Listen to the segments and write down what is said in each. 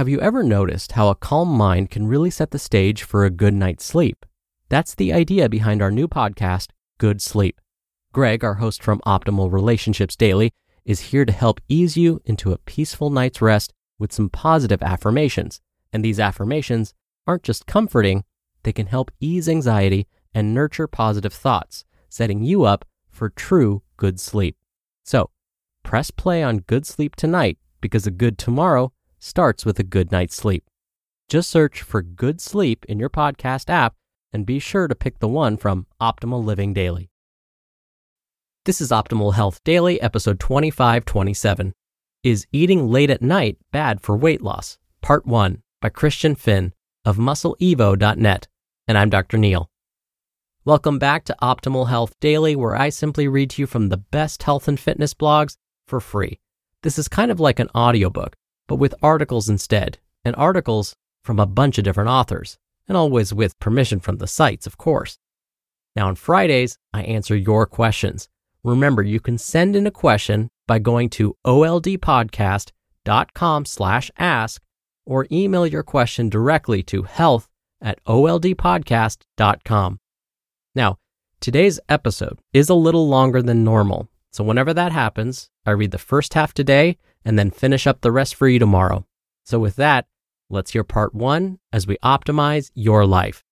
Have you ever noticed how a calm mind can really set the stage for a good night's sleep? That's the idea behind our new podcast, Good Sleep. Greg, our host from Optimal Relationships Daily, is here to help ease you into a peaceful night's rest with some positive affirmations. And these affirmations aren't just comforting, they can help ease anxiety and nurture positive thoughts, setting you up for true good sleep. So, press play on Good Sleep tonight because a good tomorrow starts with a good night's sleep. Just search for Good Sleep in your podcast app and be sure to pick the one from Optimal Living Daily. This is Optimal Health Daily, episode 2527. Is Eating Late at Night Bad for Weight Loss? Part 1 by Christian Finn of MuscleEvo.net. And I'm Dr. Neil. Welcome back to Optimal Health Daily, where I simply read to you from the best health and fitness blogs for free. This is kind of like an audiobook, but with articles instead, and articles from a bunch of different authors, and always with permission from the sites, of course. Now on Fridays, I answer your questions. Remember, you can send in a question by going to oldpodcast.com/ask or email your question directly to health@oldpodcast.com. Now, today's episode is a little longer than normal, so whenever that happens, I read the first half today and then finish up the rest for you tomorrow. So with that, let's hear part 1 as we optimize your life.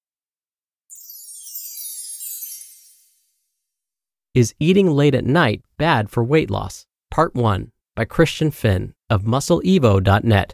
Is Eating Late at Night Bad for Weight Loss? Part 1 by Christian Finn of MuscleEvo.net.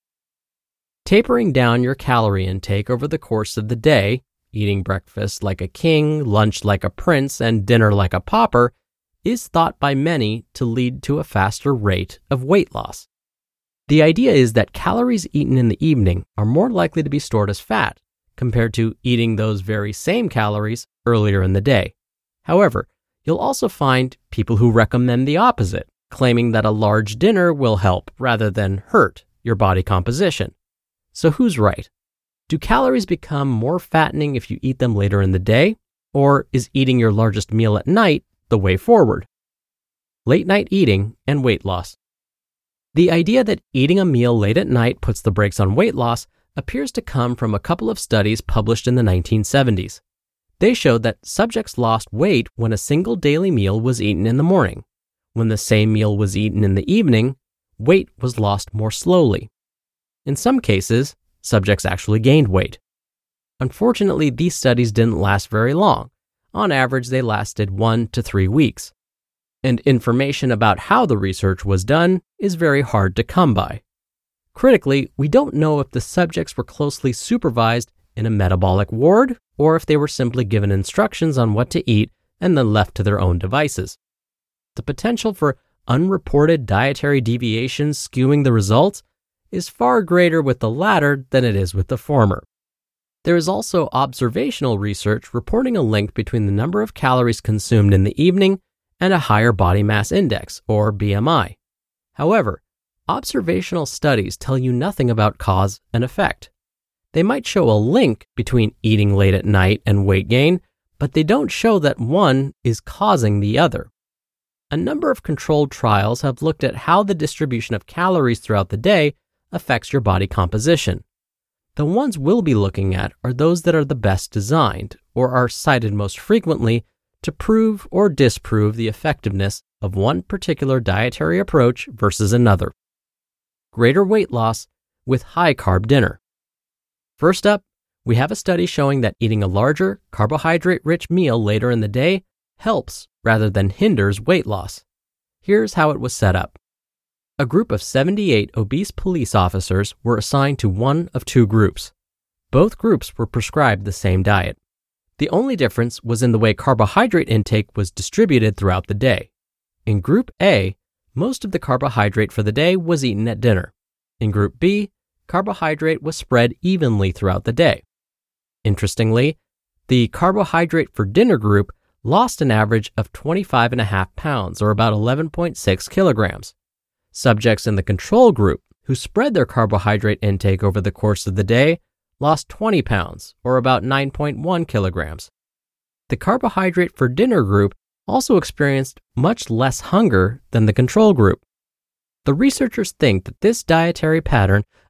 Tapering down your calorie intake over the course of the day, eating breakfast like a king, lunch like a prince, and dinner like a pauper, is thought by many to lead to a faster rate of weight loss. The idea is that calories eaten in the evening are more likely to be stored as fat compared to eating those very same calories earlier in the day. However, you'll also find people who recommend the opposite, claiming that a large dinner will help rather than hurt your body composition. So who's right? Do calories become more fattening if you eat them later in the day, or is eating your largest meal at night the way forward? Late night eating and weight loss. The idea that eating a meal late at night puts the brakes on weight loss appears to come from a couple of studies published in the 1970s. They showed that subjects lost weight when a single daily meal was eaten in the morning. When the same meal was eaten in the evening, weight was lost more slowly. In some cases, subjects actually gained weight. Unfortunately, these studies didn't last very long. On average, they lasted 1 to 3 weeks. And information about how the research was done is very hard to come by. Critically, we don't know if the subjects were closely supervised in a metabolic ward or if they were simply given instructions on what to eat and then left to their own devices. The potential for unreported dietary deviations skewing the results is far greater with the latter than it is with the former. There is also observational research reporting a link between the number of calories consumed in the evening and a higher body mass index, or BMI. However, observational studies tell you nothing about cause and effect. They might show a link between eating late at night and weight gain, but they don't show that one is causing the other. A number of controlled trials have looked at how the distribution of calories throughout the day affects your body composition. The ones we'll be looking at are those that are the best designed, or are cited most frequently to prove or disprove the effectiveness of one particular dietary approach versus another. Greater weight loss with high-carb dinner. First up, we have a study showing that eating a larger, carbohydrate-rich meal later in the day helps rather than hinders weight loss. Here's how it was set up. A group of 78 obese police officers were assigned to one of two groups. Both groups were prescribed the same diet. The only difference was in the way carbohydrate intake was distributed throughout the day. In Group A, most of the carbohydrate for the day was eaten at dinner. In Group B, carbohydrate was spread evenly throughout the day. Interestingly, the carbohydrate for dinner group lost an average of 25.5 pounds, or about 11.6 kilograms. Subjects in the control group, who spread their carbohydrate intake over the course of the day, lost 20 pounds, or about 9.1 kilograms. The carbohydrate for dinner group also experienced much less hunger than the control group. The researchers think that this dietary pattern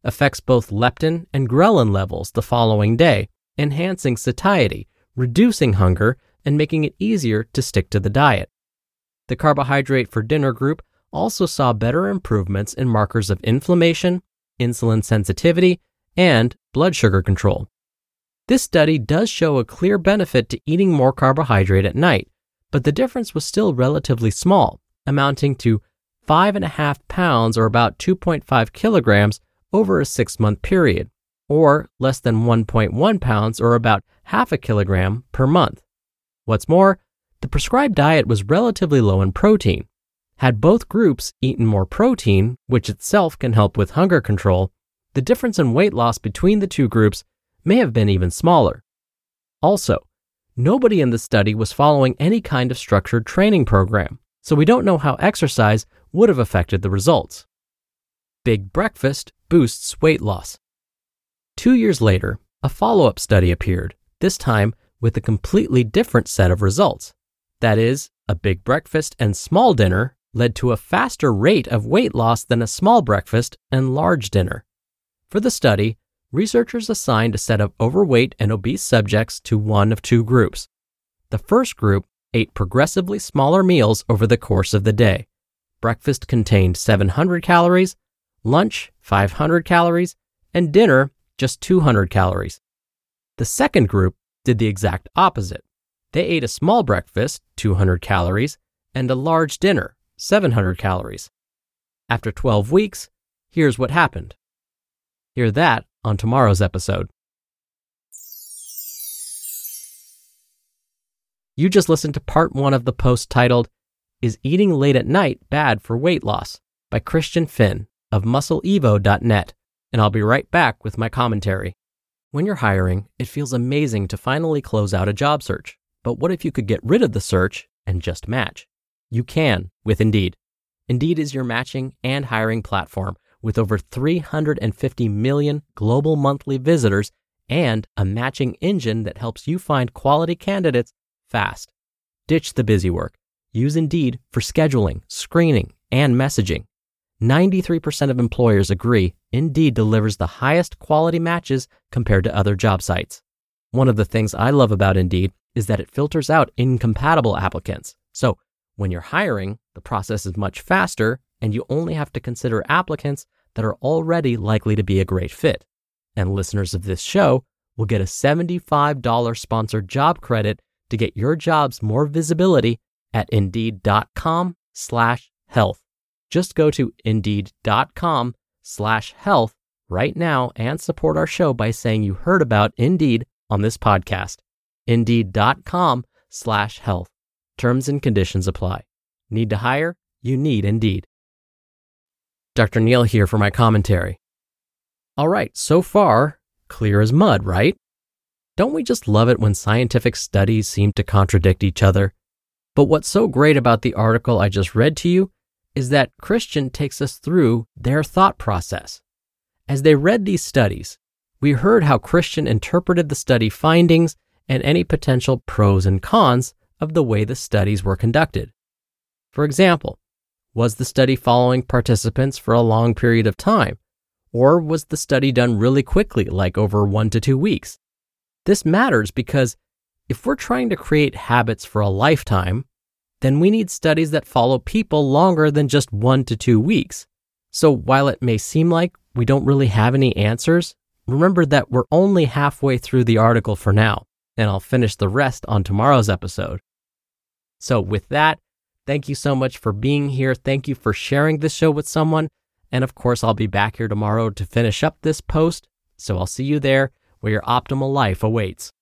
affects both leptin and ghrelin levels the following day, enhancing satiety, reducing hunger, and making it easier to stick to the diet. The carbohydrate for dinner group also saw better improvements in markers of inflammation, insulin sensitivity, and blood sugar control. This study does show a clear benefit to eating more carbohydrate at night, but the difference was still relatively small, amounting to 5.5 pounds or about 2.5 kilograms over a 6-month period, or less than 1.1 pounds or about half a kilogram per month. What's more, the prescribed diet was relatively low in protein. Had both groups eaten more protein, which itself can help with hunger control, the difference in weight loss between the two groups may have been even smaller. Also, nobody in the study was following any kind of structured training program, so we don't know how exercise would have affected the results. Big breakfast boosts weight loss. 2 years later, a follow-up study appeared, this time with a completely different set of results. That is, a big breakfast and small dinner led to a faster rate of weight loss than a small breakfast and large dinner. For the study, researchers assigned a set of overweight and obese subjects to one of two groups. The first group ate progressively smaller meals over the course of the day. Breakfast contained 700 calories, lunch 500 calories, and dinner just 200 calories. The second group did the exact opposite. They ate a small breakfast, 200 calories, and a large dinner, 700 calories. After 12 weeks, here's what happened. Hear that on tomorrow's episode. You just listened to part 1 of the post titled, "Is Eating Late at Night Bad for Weight Loss?" by Christian Finn of MuscleEvo.net, and I'll be right back with my commentary. When you're hiring, it feels amazing to finally close out a job search. But what if you could get rid of the search and just match? You can with Indeed. Indeed is your matching and hiring platform with over 350 million global monthly visitors and a matching engine that helps you find quality candidates fast. Ditch the busy work. Use Indeed for scheduling, screening, and messaging. 93% of employers agree Indeed delivers the highest quality matches compared to other job sites. One of the things I love about Indeed is that it filters out incompatible applicants. So when you're hiring, the process is much faster and you only have to consider applicants that are already likely to be a great fit. And listeners of this show will get a $75 sponsored job credit to get your jobs more visibility at Indeed.com/health. Just go to Indeed.com/health right now and support our show by saying you heard about Indeed on this podcast. Indeed.com/health. Terms and conditions apply. Need to hire? You need Indeed. Dr. Neal here for my commentary. All right, so far, clear as mud, right? Don't we just love it when scientific studies seem to contradict each other? But what's so great about the article I just read to you is that Christian takes us through their thought process. As they read these studies, we heard how Christian interpreted the study findings and any potential pros and cons of the way the studies were conducted. For example, was the study following participants for a long period of time? Or was the study done really quickly, like over 1 to 2 weeks? This matters because if we're trying to create habits for a lifetime, then we need studies that follow people longer than just 1 to 2 weeks. So while it may seem like we don't really have any answers, remember that we're only halfway through the article for now, and I'll finish the rest on tomorrow's episode. So with that, thank you so much for being here. Thank you for sharing this show with someone. And of course, I'll be back here tomorrow to finish up this post. So I'll see you there where your optimal life awaits.